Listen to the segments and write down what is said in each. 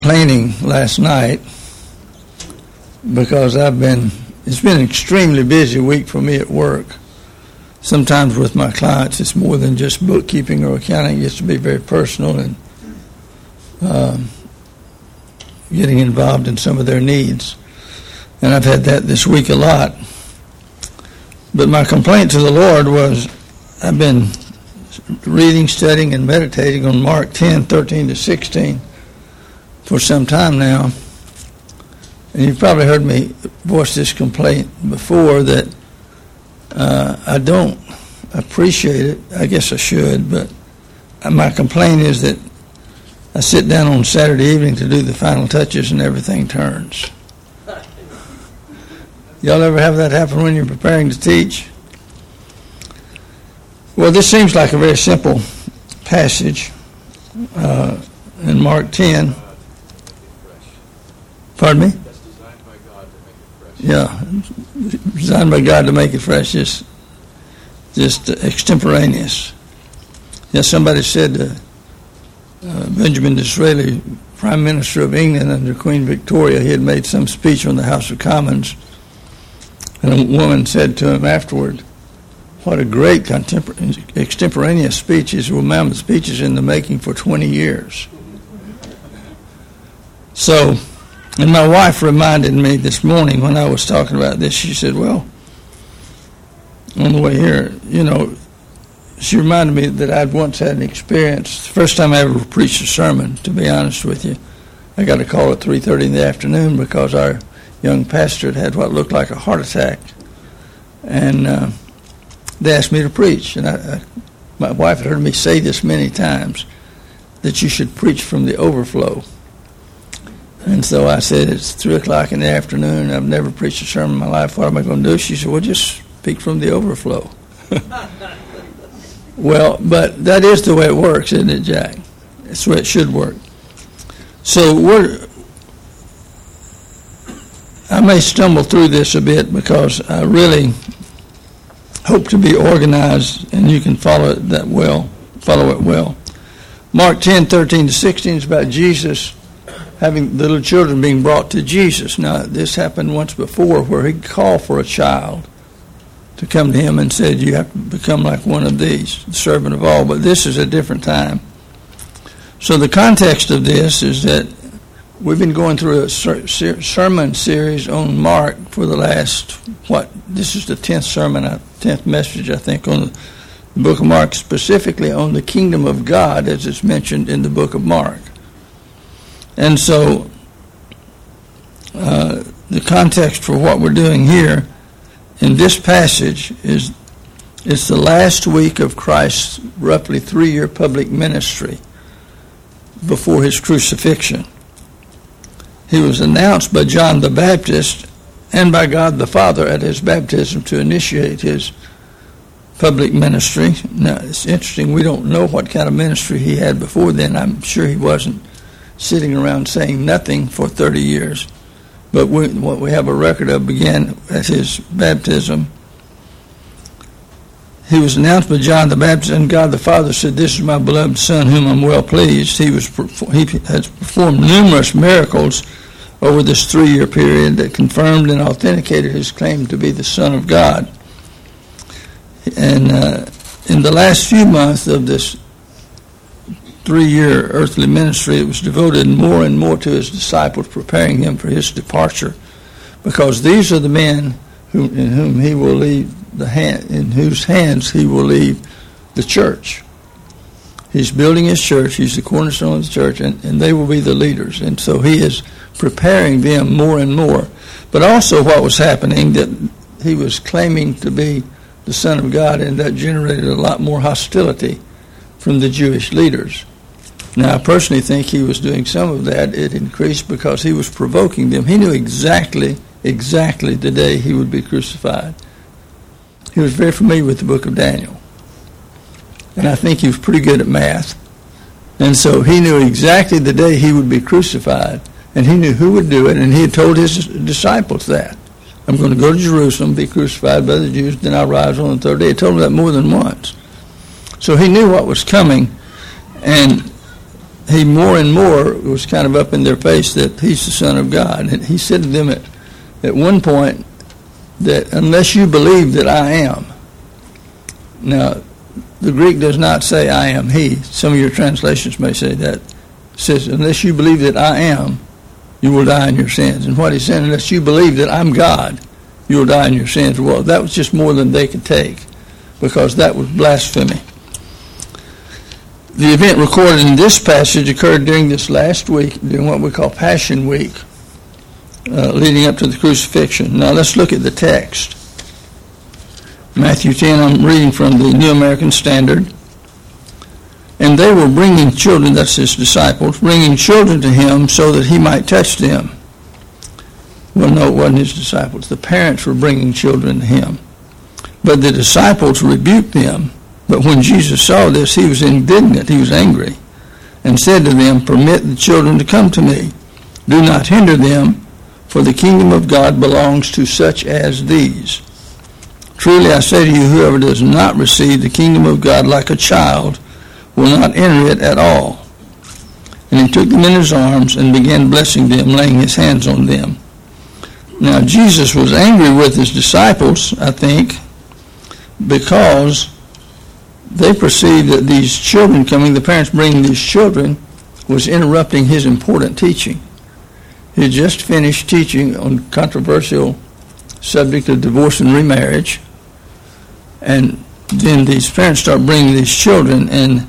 Complaining last night because it's been an extremely busy week for me at work. Sometimes with my clients it's more than just bookkeeping or accounting. It gets to be very personal and getting involved in some of their needs. And I've had that this week a lot. But my complaint to the Lord was I've been reading, studying, and meditating on Mark 10:13-16 for some time now, and you've probably heard me voice this complaint before that I don't appreciate it. I guess I should, but my complaint is that I sit down on Saturday evening to do the final touches and everything turns. Y'all ever have that happen when you're preparing to teach? Well, this seems like a very simple passage in Mark 10. Pardon me? That's designed by God to make it fresh. Yeah, designed by God to make it fresh. Just extemporaneous. Yeah, somebody said Benjamin Disraeli, Prime Minister of England under Queen Victoria, he had made some speech on the House of Commons, and a woman said to him afterward, "What a great extemporaneous speech." He said, "Well, ma'am, the speech is in the making for 20 years. So, and my wife reminded me this morning when I was talking about this, she said, well, on the way here, she reminded me that I'd once had an experience. The first time I ever preached a sermon, to be honest with you, I got a call at 3:30 in the afternoon because our young pastor had what looked like a heart attack. And they asked me to preach. And my wife had heard me say this many times, that you should preach from the overflow. And so I said, it's 3 o'clock in the afternoon. I've never preached a sermon in my life. What am I going to do? She said, well, just speak from the overflow. Well, but that is the way it works, isn't it, Jack? That's the way it should work. So I may stumble through this a bit because I really hope to be organized, and you can follow it well. Mark 10:13-16 is about Jesus having the little children being brought to Jesus. Now, this happened once before where he called for a child to come to him and said, you have to become like one of these, the servant of all. But this is a different time. So the context of this is that we've been going through a sermon series on Mark for the last, this is the 10th sermon, 10th message, I think, on the book of Mark, specifically on the kingdom of God as it's mentioned in the book of Mark. And so the context for what we're doing here in this passage is it's the last week of Christ's roughly 3-year public ministry before his crucifixion. He was announced by John the Baptist and by God the Father at his baptism to initiate his public ministry. Now, it's interesting, we don't know what kind of ministry he had before then. I'm sure he wasn't sitting around saying nothing for 30 years. But what we have a record of began at his baptism. He was announced by John the Baptist, and God the Father said, this is my beloved Son, whom I'm well pleased. He has performed numerous miracles over this 3-year period that confirmed and authenticated his claim to be the Son of God. And in the last few months of this 3-year earthly ministry, it was devoted more and more to his disciples, preparing him for his departure, because these are the men in whose hands he will leave the church. He's building his church. He's the cornerstone of the church, and they will be the leaders. And so he is preparing them more and more. But also what was happening, that he was claiming to be the Son of God, and that generated a lot more hostility from the Jewish leaders. Now, I personally think he was doing some of that. It increased because he was provoking them. He knew exactly the day he would be crucified. He was very familiar with the book of Daniel. And I think he was pretty good at math. And so he knew exactly the day he would be crucified. And he knew who would do it. And he had told his disciples that. I'm going to go to Jerusalem, be crucified by the Jews, then I'll rise on the third day. He told them that more than once. So he knew what was coming. And he more and more was kind of up in their face that he's the Son of God. And he said to them at one point that unless you believe that I am. Now, the Greek does not say I am he. Some of your translations may say that. It says, unless you believe that I am, you will die in your sins. And what he's saying, unless you believe that I'm God, you will die in your sins. Well, that was just more than they could take, because that was blasphemy. The event recorded in this passage occurred during this last week, during what we call Passion Week, leading up to the crucifixion. Now let's look at the text. Matthew 10, I'm reading from the New American Standard. And they were bringing children, that's his disciples, bringing children to him so that he might touch them. Well, no, it wasn't his disciples. The parents were bringing children to him. But the disciples rebuked them. But when Jesus saw this, he was indignant, he was angry, and said to them, permit the children to come to me. Do not hinder them, for the kingdom of God belongs to such as these. Truly I say to you, whoever does not receive the kingdom of God like a child will not enter it at all. And he took them in his arms and began blessing them, laying his hands on them. Now Jesus was angry with his disciples, I think, because they perceived that these children coming, the parents bringing these children, was interrupting his important teaching. He had just finished teaching on controversial subject of divorce and remarriage, and then these parents start bringing these children, and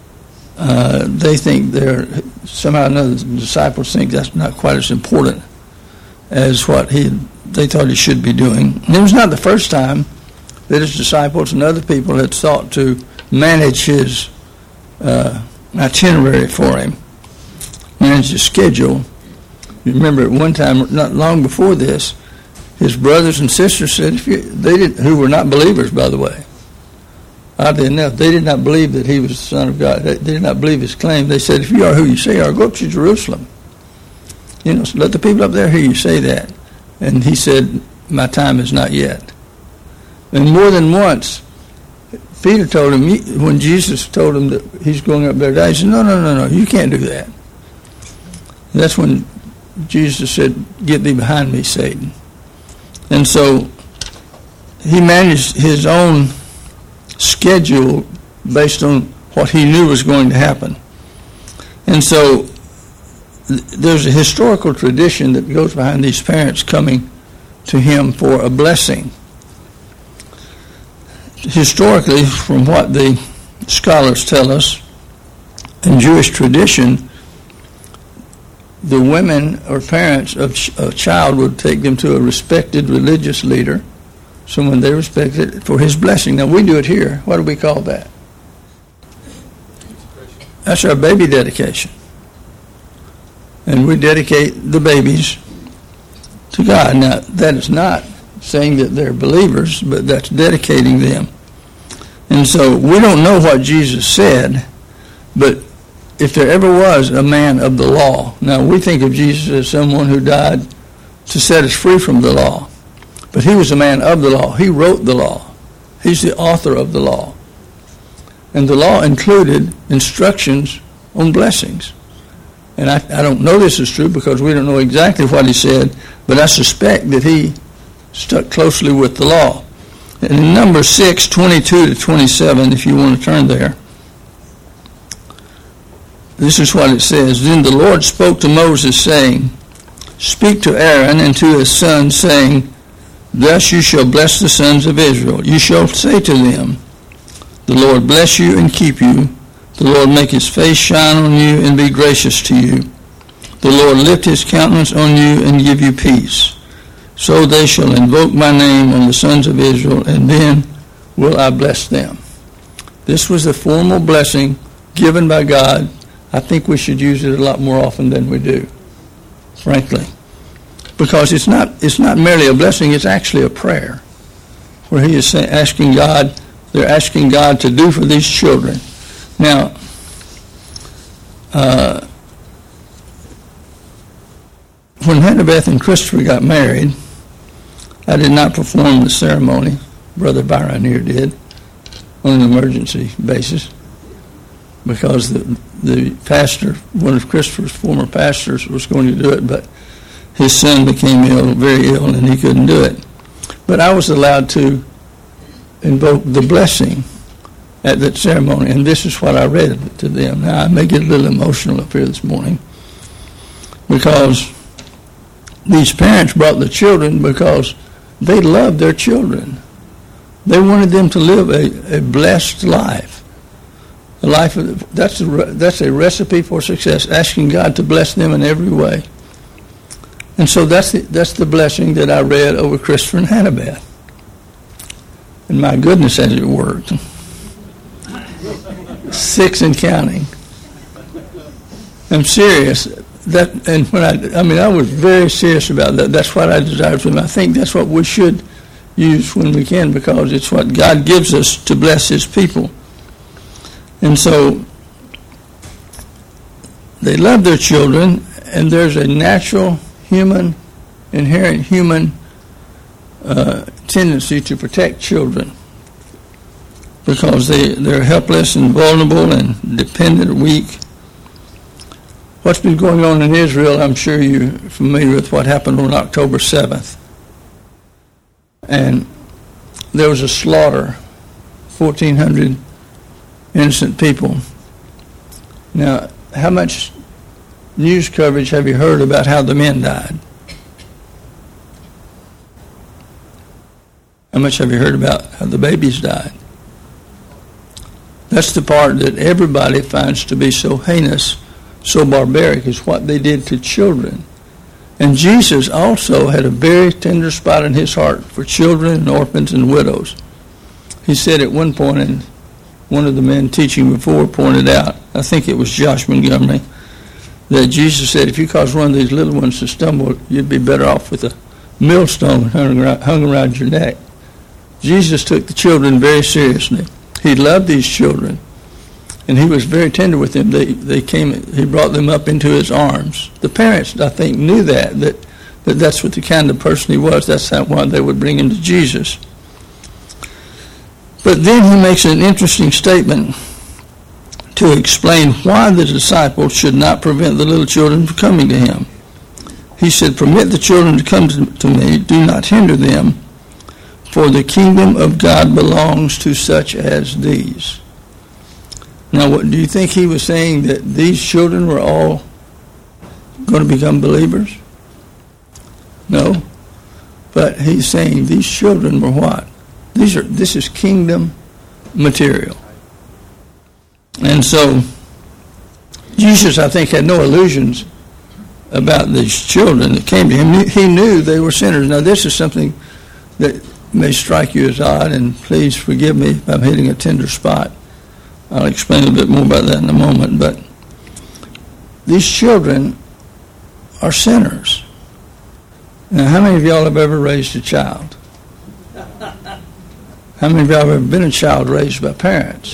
they think they're somehow or another, the disciples think that's not quite as important as what they thought he should be doing. And it was not the first time that his disciples and other people had sought to manage his itinerary for him, manage his schedule. You remember at one time, not long before this, his brothers and sisters said, who were not believers, by the way, oddly enough, they did not believe that he was the Son of God. They did not believe his claim. They said, if you are who you say you are, go up to Jerusalem. So let the people up there hear you say that. And he said, my time is not yet. And more than once, Peter told him, when Jesus told him that he's going up there to die, he said, no, you can't do that. And that's when Jesus said, get thee behind me, Satan. And so he managed his own schedule based on what he knew was going to happen. And so there's a historical tradition that goes behind these parents coming to him for a blessing. Historically, from what the scholars tell us, in Jewish tradition, the women or parents of a child would take them to a respected religious leader, someone they respected, for his blessing. Now, we do it here. What do we call that? That's our baby dedication. And we dedicate the babies to God. Now, that is not saying that they're believers, but that's dedicating them. And so we don't know what Jesus said, but if there ever was a man of the law, now we think of Jesus as someone who died to set us free from the law, but he was a man of the law. He wrote the law. He's the author of the law. And the law included instructions on blessings. And I don't know this is true because we don't know exactly what he said, but I suspect that he stuck closely with the law. And in Numbers 6, 22 to 27, if you want to turn there, this is what it says. Then the Lord spoke to Moses, saying, speak to Aaron and to his sons, saying, thus you shall bless the sons of Israel. You shall say to them, the Lord bless you and keep you. The Lord make his face shine on you and be gracious to you. The Lord lift his countenance on you and give you peace. So they shall invoke my name on the sons of Israel, and then will I bless them. This was the formal blessing given by God. I think we should use it a lot more often than we do, frankly. Because it's not merely a blessing, it's actually a prayer, where he is asking God, they're asking God to do for these children. Now, when Hannah and Christopher got married, I did not perform the ceremony. Brother Byron here did, on an emergency basis. because the pastor, one of Christopher's former pastors, was going to do it, but his son became ill, very ill, and he couldn't do it. But I was allowed to invoke the blessing at that ceremony, and this is what I read to them. Now, I may get a little emotional up here this morning because these parents brought the children because they loved their children. They wanted them to live a blessed life. A life that's a recipe for success, asking God to bless them in every way. And so that's the blessing that I read over Christopher and Hannibeth. And my goodness, has it worked. 6 and counting. I'm serious. I was very serious about that. That's what I desired from him. I think that's what we should use when we can, because it's what God gives us to bless his people. And so they love their children, and there's a natural inherent human tendency to protect children because they're helpless and vulnerable and dependent, weak. What's been going on in Israel, I'm sure you're familiar with what happened on October 7th. And there was a slaughter, 1,400 innocent people. Now, how much news coverage have you heard about how the men died? How much have you heard about how the babies died? That's the part that everybody finds to be so heinous, so barbaric, is what they did to children. And Jesus also had a very tender spot in his heart for children and orphans and widows. He said at one point, and one of the men teaching before pointed out, I think it was Josh Montgomery, that Jesus said, if you cause one of these little ones to stumble, you'd be better off with a millstone hung around your neck. Jesus took the children very seriously. He loved these children, and he was very tender with them. He brought them up into his arms. The parents, I think, knew that's what the kind of person he was. That's why they would bring him to Jesus. But then he makes an interesting statement to explain why the disciples should not prevent the little children from coming to him. He said, permit the children to come to me, do not hinder them, for the kingdom of God belongs to such as these. Now, do you think he was saying that these children were all going to become believers? No. But he's saying these children were what? This is kingdom material. And so Jesus, I think, had no illusions about these children that came to him. He knew they were sinners. Now, this is something that may strike you as odd, and please forgive me if I'm hitting a tender spot. I'll explain a little bit more about that in a moment. But these children are sinners. Now, how many of y'all have ever raised a child? How many of y'all have ever been a child raised by parents?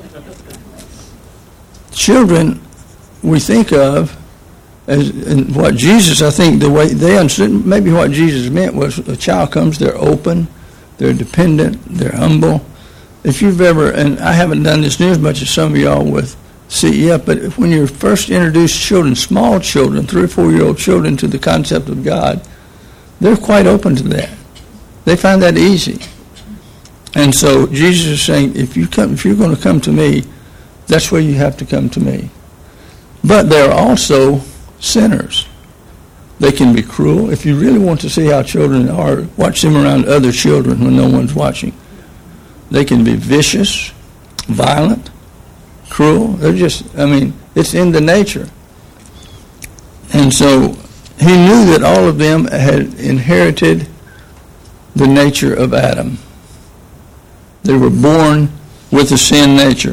Children, we think of as, and what Jesus, I think, the way they understood, maybe what Jesus meant was a child comes, they're open, they're dependent, they're humble. If you've ever, and I haven't done this near as much as some of y'all with CEF, but when you first introduce children, small children, 3 or 4-year-old children, to the concept of God, they're quite open to that. They find that easy. And so Jesus is saying, if you're going to come to me, that's where you have to come to me. But they're also sinners. They can be cruel. If you really want to see how children are, watch them around other children when no one's watching. They can be vicious, violent, cruel. They're just, it's in the nature. And so he knew that all of them had inherited the nature of Adam. They were born with a sin nature.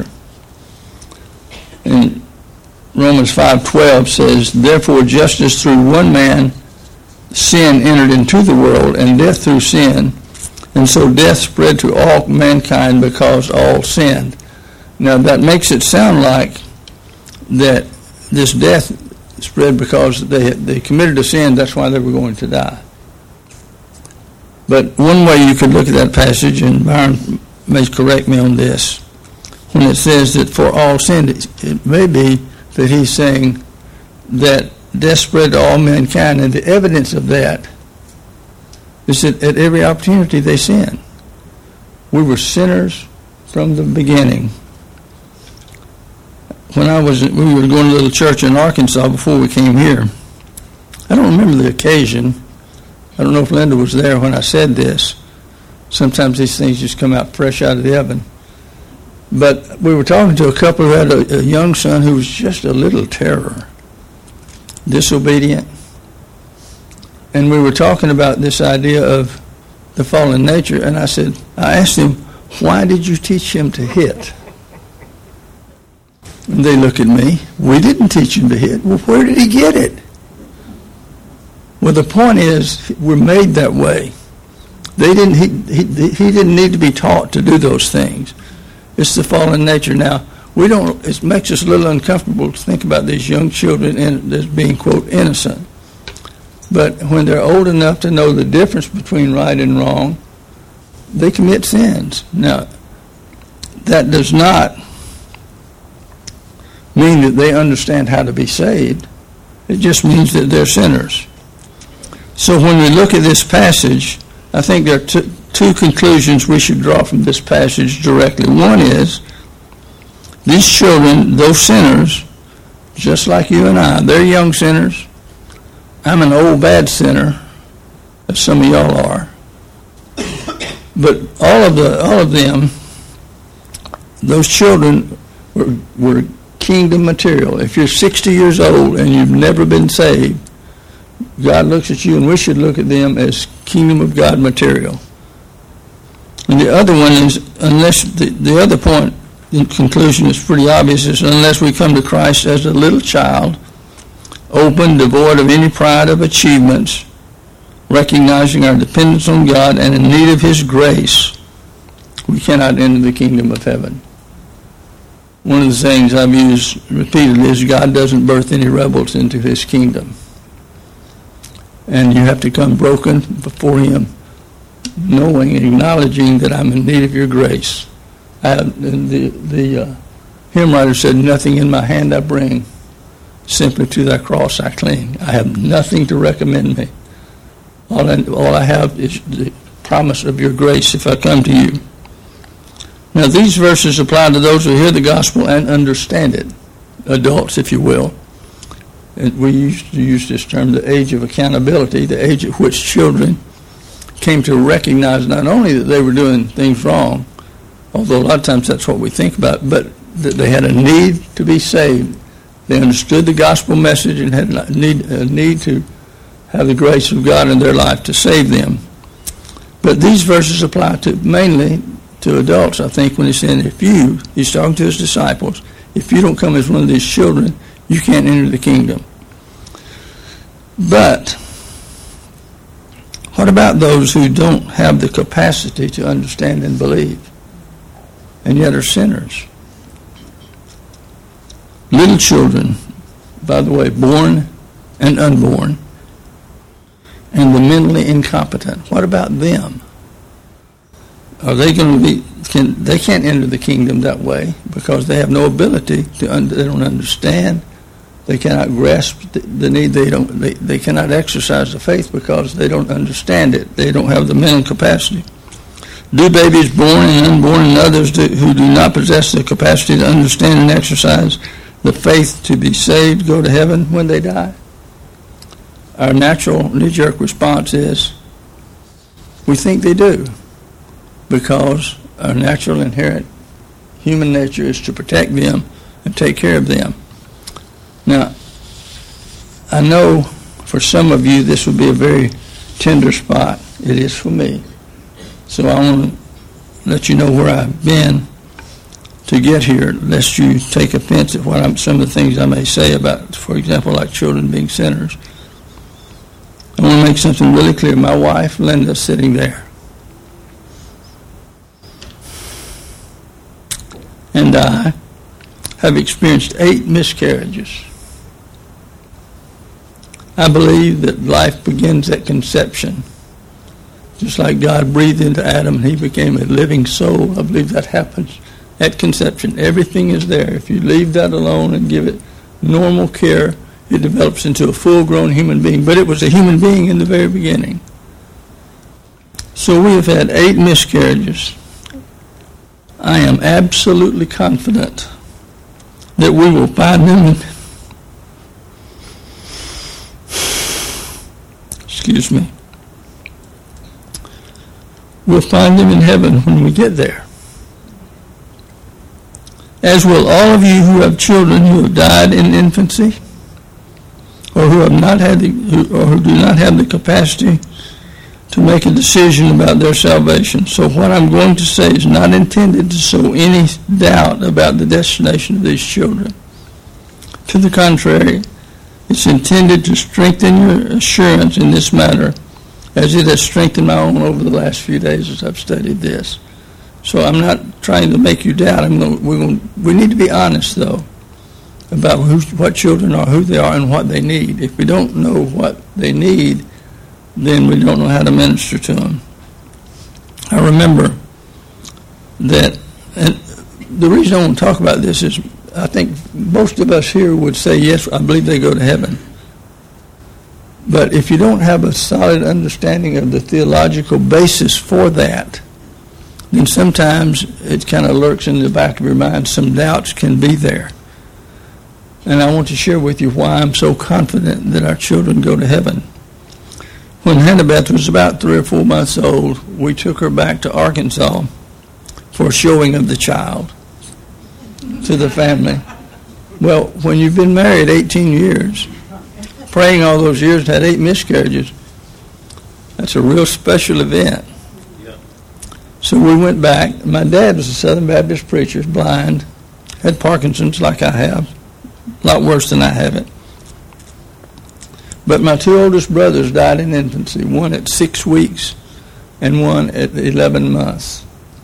And Romans 5:12 says, therefore, just as through one man sin entered into the world, and death through sin, and so death spread to all mankind because all sinned. Now that makes it sound like that this death spread because they committed a sin, that's why they were going to die. But one way you could look at that passage, and Byron may correct me on this, when it says that for all sin, it may be that he's saying that death spread to all mankind, and the evidence of that is that at every opportunity they sin. We were sinners from the beginning. When we were going to a little church in Arkansas before we came here. I don't remember the occasion. I don't know if Linda was there when I said this. Sometimes these things just come out fresh out of the oven. But we were talking to a couple who had a young son who was just a little terror, disobedient. And we were talking about this idea of the fallen nature, and I asked him, why did you teach him to hit? And they look at me. We didn't teach him to hit. Well, where did he get it? Well, the point is, we're made that way. He didn't need to be taught to do those things. It's the fallen nature. Now, it makes us a little uncomfortable to think about these young children as being, quote, innocent. But when they're old enough to know the difference between right and wrong, they commit sins. Now, that does not mean that they understand how to be saved. It just means that they're sinners. So when we look at this passage, I think there are two conclusions we should draw from this passage directly. One is, these children, those sinners, just like you and I, they're young sinners. I'm an old bad sinner, as some of y'all are. But all of them, those children were kingdom material. If you're 60 years old and you've never been saved, God looks at you, and we should look at them as kingdom of God material. And the other one is, unless the other point in conclusion is pretty obvious, is unless we come to Christ as a little child, open, devoid of any pride of achievements, recognizing our dependence on God and in need of His grace, we cannot enter the kingdom of heaven. One of the things I've used repeatedly is God doesn't birth any rebels into His kingdom. And you have to come broken before Him, knowing and acknowledging that I'm in need of your grace. The hymn writer said, nothing in my hand I bring, simply to thy cross I cling. I have nothing to recommend me. All I have is the promise of your grace if I come to you. Now, these verses apply to those who hear the gospel and understand it, adults, if you will. And we used to use this term, the age of accountability, the age at which children came to recognize not only that they were doing things wrong, although a lot of times that's what we think about, but that they had a need to be saved. They understood the gospel message and had a need to have the grace of God in their life to save them. But these verses apply mainly to adults, I think, when he's saying, he's talking to his disciples, if you don't come as one of these children, you can't enter the kingdom. But what about those who don't have the capacity to understand and believe, and yet are sinners? Little children, by the way, born and unborn, and the mentally incompetent. What about them? Are they going to be? They can't enter the kingdom that way because they have no ability to. They don't understand. They cannot grasp the need. They cannot exercise the faith because they don't understand it. They don't have the mental capacity. Do babies born and unborn and others who do not possess the capacity to understand and exercise the faith to be saved go to heaven when they die? Our natural knee-jerk response is we think they do, because our natural inherent human nature is to protect them and take care of them. Now, I know for some of you this would be a very tender spot. It is for me. So I want to let you know where I've been to get here, lest you take offense at some of the things I may say about, for example, like children being sinners. I want to make something really clear. My wife, Linda, is sitting there. And I have experienced 8 miscarriages. I believe that life begins at conception. Just like God breathed into Adam and he became a living soul, I believe that happens at conception. Everything is there. If you leave that alone and give it normal care, it develops into a full-grown human being. But it was a human being in the very beginning. So we have had 8 miscarriages. I am absolutely confident that we will find them We'll find them in heaven when we get there. As will all of you who have children who have died in infancy, or who have not had who do not have the capacity to make a decision about their salvation. So what I'm going to say is not intended to sow any doubt about the destination of these children. To the contrary, it's intended to strengthen your assurance in this matter, as it has strengthened my own over the last few days as I've studied this. So I'm not trying to make you doubt. We need to be honest, though, about what children are, who they are, and what they need. If we don't know what they need, then we don't know how to minister to them. I remember that, and the reason I want to talk about this is I think most of us here would say, yes, I believe they go to heaven. But if you don't have a solid understanding of the theological basis for that, then sometimes it kind of lurks in the back of your mind. Some doubts can be there. And I want to share with you why I'm so confident that our children go to heaven. When Hannah-Beth was about 3 or 4 months old, we took her back to Arkansas for a showing of the child to the family. Well, when you've been married 18 years, praying all those years, had 8 miscarriages, that's a real special event. So we went back. My dad was a Southern Baptist preacher, blind, had Parkinson's like I have, a lot worse than I have it. But my 2 oldest brothers died in infancy, one at 6 weeks and one at 11 months.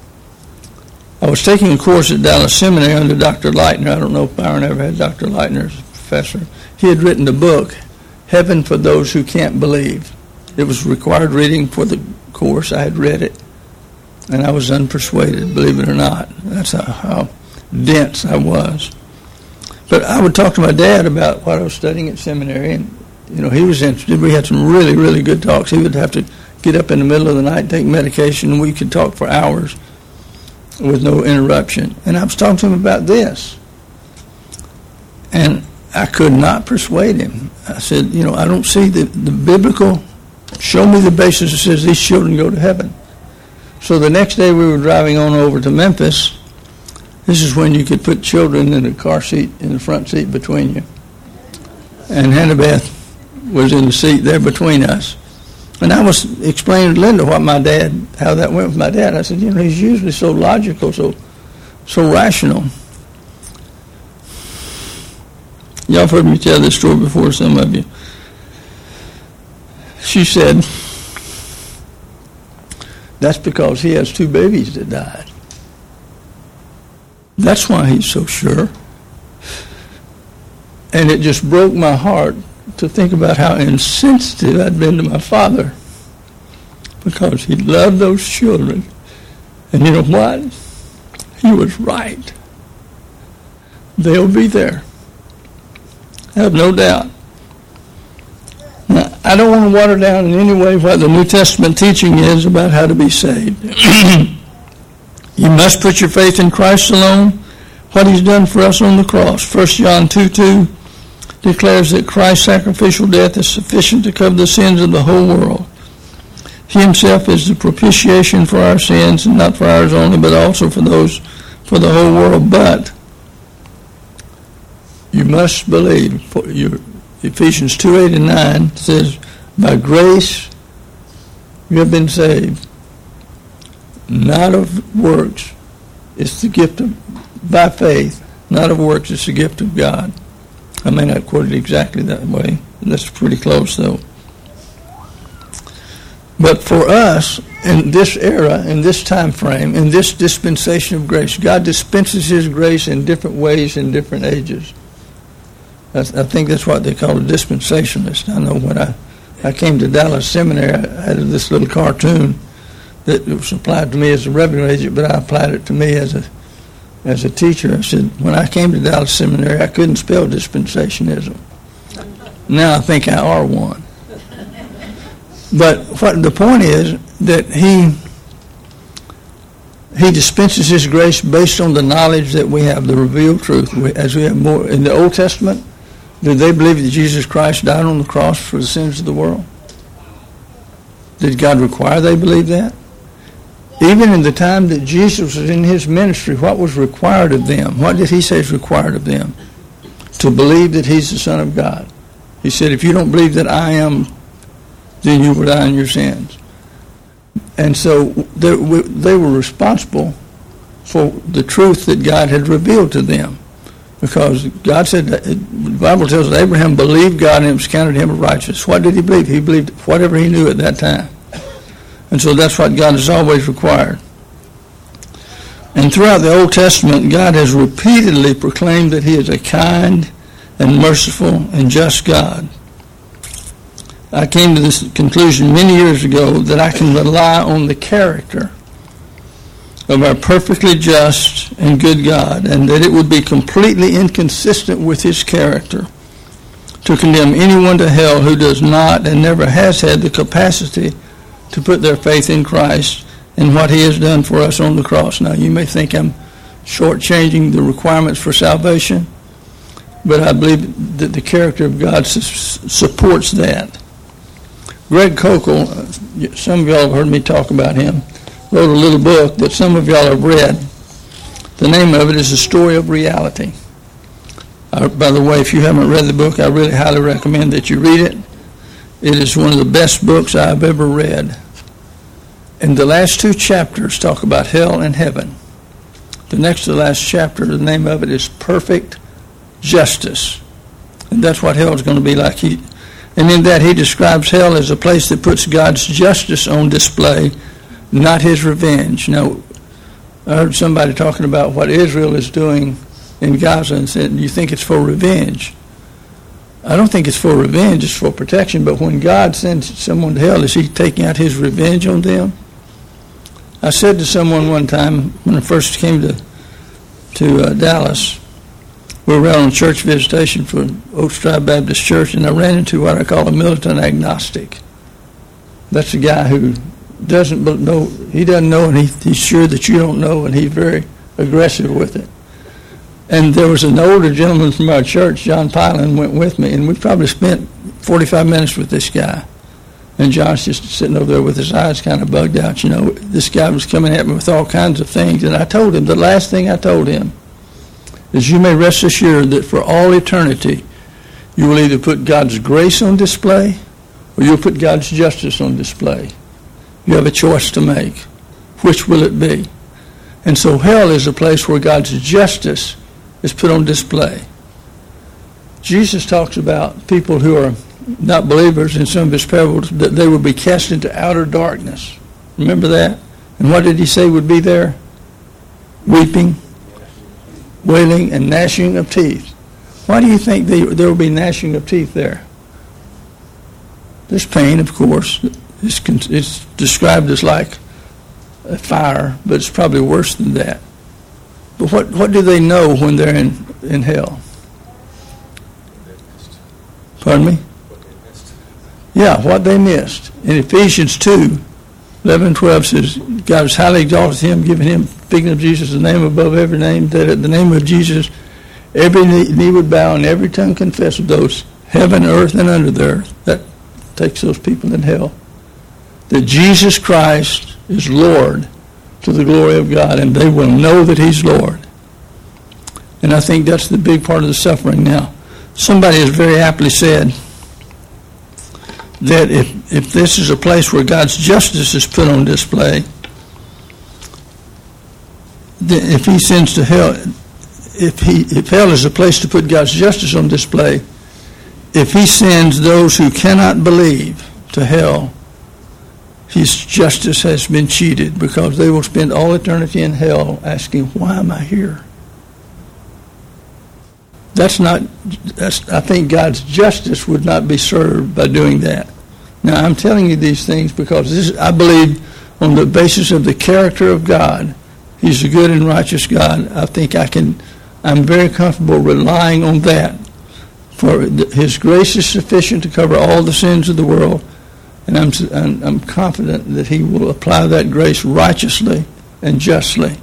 I was taking a course at Dallas Seminary under Dr. Leitner. I don't know if Byron ever had Dr. Leitner as a professor. He had written a book, Heaven for Those Who Can't Believe. It was required reading for the course. I had read it, and I was unpersuaded, believe it or not. That's how dense I was. But I would talk to my dad about what I was studying at seminary, and he was interested. We had some really, really good talks. He would have to get up in the middle of the night and take medication, and we could talk for hours with no interruption. And I was talking to him about this. And I could not persuade him. I said, I don't see the biblical, show me the basis that says these children go to heaven. So the next day we were driving on over to Memphis. This is when you could put children in a car seat, in the front seat between you. And Hannah-Beth was in the seat there between us. And I was explaining to Linda how that went with my dad. I said, he's usually so logical, so rational. Y'all have heard me tell this story before, some of you. She said, that's because he has 2 babies that died. That's why he's so sure. And it just broke my heart to think about how insensitive I'd been to my father, because he loved those children. And you know what? He was right. They'll be there. I have no doubt. Now, I don't want to water down in any way what the New Testament teaching is about how to be saved. You must put your faith in Christ alone, what he's done for us on the cross. 1 John 2:2 declares that Christ's sacrificial death is sufficient to cover the sins of the whole world. He himself is the propitiation for our sins, and not for ours only, but also for the whole world. But you must believe. Ephesians 2:8 and 9 says, by grace you have been saved, not of works. It's the gift of, by faith, not of works. It's the gift of God. I may not quote it exactly that way. That's pretty close, though. But for us, in this era, in this time frame, in this dispensation of grace, God dispenses his grace in different ways in different ages. I think that's what they call a dispensationalist. I know when I came to Dallas Seminary, I had this little cartoon that was applied to me as a revenue agent, but I applied it to me as as a teacher, I said, when I came to Dallas Seminary, I couldn't spell dispensationism. Now I think I are one. But what the point is that he dispenses his grace based on the knowledge that we have, the revealed truth. As we have more in the Old Testament, did they believe that Jesus Christ died on the cross for the sins of the world? Did God require they believe that? Even in the time that Jesus was in his ministry, what was required of them? What did he say is required of them? To believe that he's the Son of God. He said, if you don't believe that I am, then you will die in your sins. And so they were responsible for the truth that God had revealed to them. Because God said, the Bible tells us Abraham believed God and it was counted him as righteous. What did he believe? He believed whatever he knew at that time. And so that's what God has always required. And throughout the Old Testament, God has repeatedly proclaimed that he is a kind and merciful and just God. I came to this conclusion many years ago that I can rely on the character of our perfectly just and good God, and that it would be completely inconsistent with his character to condemn anyone to hell who does not and never has had the capacity to put their faith in Christ and what he has done for us on the cross. Now, you may think I'm shortchanging the requirements for salvation, but I believe that the character of God supports that. Greg Koukl, some of y'all have heard me talk about him, wrote a little book that some of y'all have read. The name of it is The Story of Reality. By the way, if you haven't read the book, I really highly recommend that you read it. It is one of the best books I've ever read. And the last two chapters talk about hell and heaven. The next to the last chapter, the name of it is Perfect Justice. And that's what hell is going to be like. And in that, he describes hell as a place that puts God's justice on display, not his revenge. Now, I heard somebody talking about what Israel is doing in Gaza and said, you think it's for revenge? I don't think it's for revenge, it's for protection. But when God sends someone to hell, is he taking out his revenge on them? I said to someone one time when I first came to Dallas, we were out on church visitation for Oaks Drive Baptist Church, and I ran into what I call a militant agnostic. That's a guy who doesn't know, he doesn't know, and he's sure that you don't know, and he's very aggressive with it. And there was an older gentleman from our church, John Pylan, went with me, and we probably spent 45 minutes with this guy. And John's just sitting over there with his eyes kind of bugged out. You know, this guy was coming at me with all kinds of things, and I told him, the last thing I told him is, you may rest assured that for all eternity, you will either put God's grace on display or you'll put God's justice on display. You have a choice to make. Which will it be? And so hell is a place where God's justice is put on display. Jesus talks about people who are not believers in some of his parables, that they will be cast into outer darkness. Remember that? And what did he say would be there? Weeping, wailing, and gnashing of teeth. Why do you think there will be gnashing of teeth there? There's pain, of course. It's described as like a fire, but it's probably worse than that. But what do they know when they're in hell? Pardon me? Yeah, what they missed. In Ephesians 2:11-12 says, God has highly exalted him, giving him, speaking of Jesus, the name above every name, that at the name of Jesus every knee would bow and every tongue confess of those heaven, earth, and under the earth. That takes those people in hell. That Jesus Christ is Lord to the glory of God, and they will know that he's Lord. And I think that's the big part of the suffering. Now, somebody has very aptly said that if this is a place where God's justice is put on display, if he sends to hell, if hell is a place to put God's justice on display, if he sends those who cannot believe to hell, his justice has been cheated, because they will spend all eternity in hell asking, why am I here? I think God's justice would not be served by doing that. Now, I'm telling you these things because I believe on the basis of the character of God, He's a good and righteous God. I think I'm very comfortable relying on that. For His grace is sufficient to cover all the sins of the world. And I'm confident that He will apply that grace righteously and justly.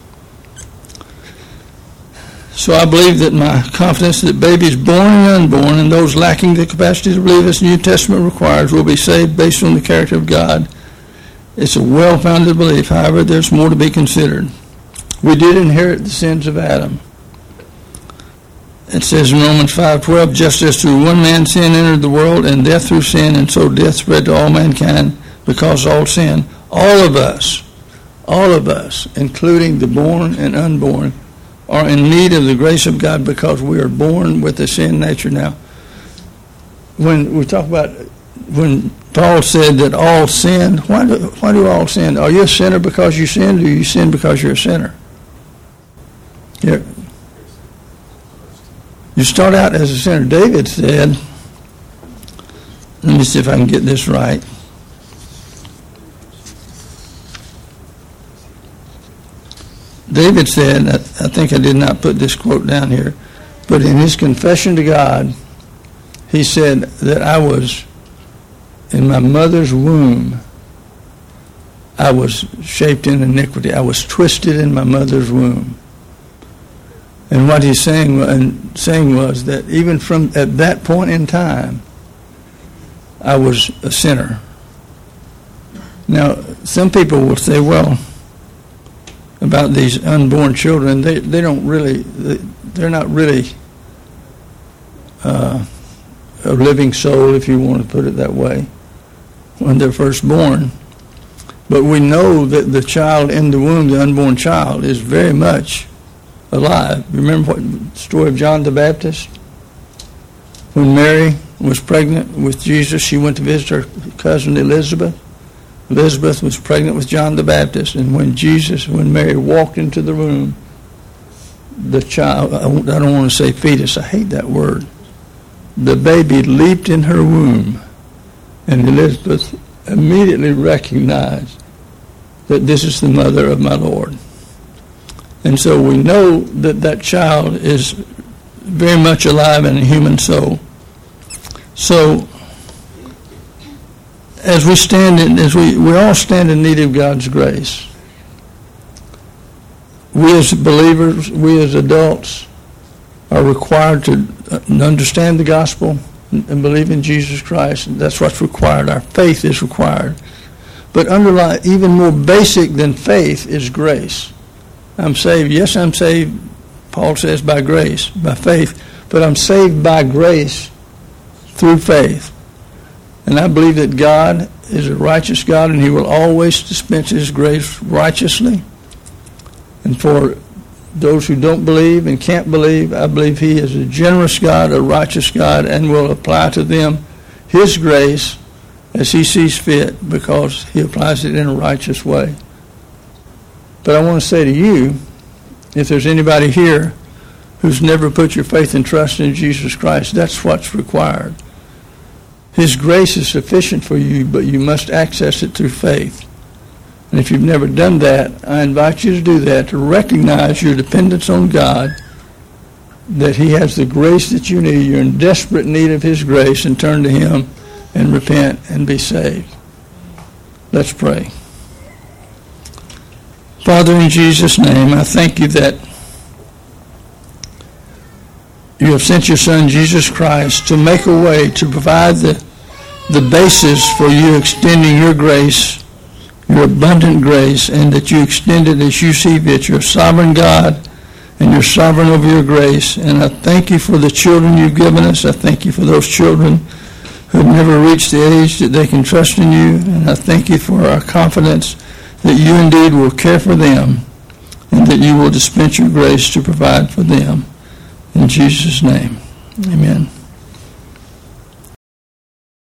So I believe that my confidence that babies born and unborn and those lacking the capacity to believe as the New Testament requires will be saved based on the character of God. It's a well-founded belief. However, there's more to be considered. We did inherit the sins of Adam. It says in Romans 5:12, just as through one man sin entered the world, and death through sin, and so death spread to all mankind because all sin. All of us, including the born and unborn, are in need of the grace of God because we are born with a sin nature. Now, when we talk about, when Paul said that all sinned, why do all sin? Are you a sinner because you sinned, or do you sin because you're a sinner? You start out as a sinner. David said, let me see if I can get this right. David said, I think I did not put this quote down here, but in his confession to God, he said that I was in my mother's womb. I was shaped in iniquity. I was twisted in my mother's womb. And what he's saying was that even from at that point in time, I was a sinner. Now, some people will say, well, about these unborn children, they're not really a living soul, if you want to put it that way, when they're first born. But we know that the child in the womb, the unborn child, is very much alive. Remember what the story of John the Baptist? When Mary was pregnant with Jesus, she went to visit her cousin Elizabeth. Elizabeth was pregnant with John the Baptist, and when Mary walked into the room, the child, I don't want to say fetus, I hate that word, the baby leaped in her womb, and Elizabeth immediately recognized that this is the mother of my Lord. And so we know that that child is very much alive in a human soul. So as we all stand in need of God's grace. We as believers, we as adults, are required to understand the gospel and believe in Jesus Christ. And that's what's required. Our faith is required. But underlying, even more basic than faith, is grace. I'm saved. Yes, I'm saved, Paul says, by grace, by faith. But I'm saved by grace through faith. And I believe that God is a righteous God, and He will always dispense His grace righteously. And for those who don't believe and can't believe, I believe He is a generous God, a righteous God, and will apply to them His grace as He sees fit, because He applies it in a righteous way. But I want to say to you, if there's anybody here who's never put your faith and trust in Jesus Christ, that's what's required. His grace is sufficient for you, but you must access it through faith. And if you've never done that, I invite you to do that, to recognize your dependence on God, that He has the grace that you need. You're in desperate need of His grace, and turn to Him and repent and be saved. Let's pray. Father, in Jesus' name, I thank You that You have sent Your Son, Jesus Christ, to make a way, to provide the basis for You extending Your grace, Your abundant grace, and that You extend it as You see fit. You're sovereign God, and You're sovereign over Your grace. And I thank You for the children You've given us. I thank You for those children who have never reached the age that they can trust in You. And I thank You for our confidence that You indeed will care for them, and that You will dispense Your grace to provide for them. In Jesus' name, amen.